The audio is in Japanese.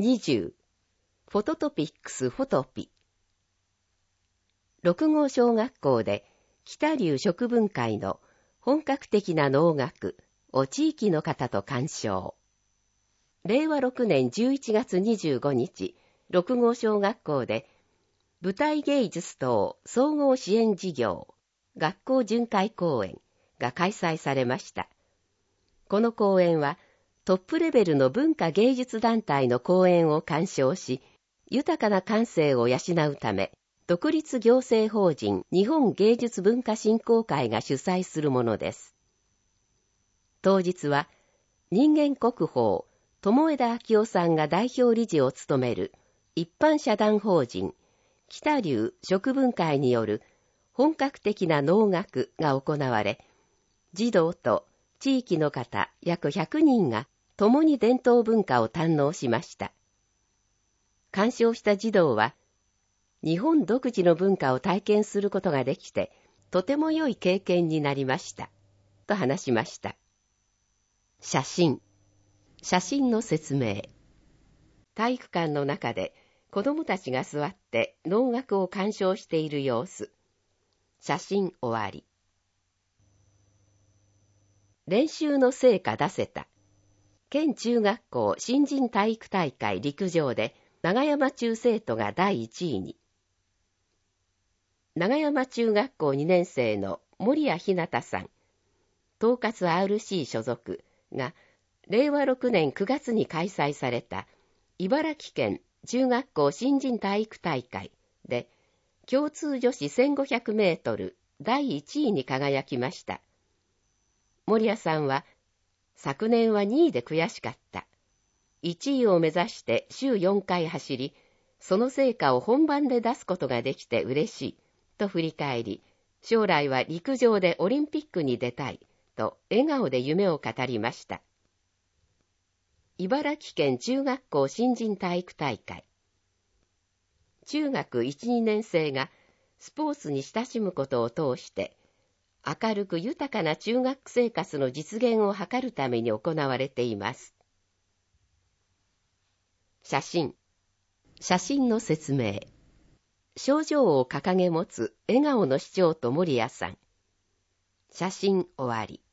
20. フォトトピックスフォトピ。6号小学校で北流食文会の本格的な能楽を地域の方と鑑賞。令和6年11月25日、6号小学校で舞台芸術等総合支援事業学校巡回公演が開催されました。この公演はトップレベルの文化芸術団体の公演を鑑賞し、豊かな感性を養うため、独立行政法人日本芸術文化振興会が主催するものです。当日は、人間国宝、友枝昭夫さんが代表理事を務める一般社団法人、北流食文会による本格的な能楽が行われ、児童と地域の方約100人が共に伝統文化を堪能しました。鑑賞した児童は、日本独自の文化を体験することができて、とても良い経験になりました、と話しました。写真の説明。体育館の中で子供たちが座って能楽を鑑賞している様子。写真終わり。練習の成果出せた。県中学校新人体育大会陸上で長山中生徒が第1位に。長山中学校2年生の森谷ひなたさん、統括 RC 所属が令和6年9月に開催された茨城県中学校新人体育大会で共通女子1500メートル第1位に輝きました。森谷さんは、昨年は2位で悔しかった。1位を目指して週4回走り、その成果を本番で出すことができて嬉しい、と振り返り、将来は陸上でオリンピックに出たい、と笑顔で夢を語りました。茨城県中学校新人体育大会。中学1、2年生がスポーツに親しむことを通して、明るく豊かな中学生活の実現を図るために行われています。写真の説明。賞状を掲げ持つ笑顔の市長と森谷さん。写真終わり。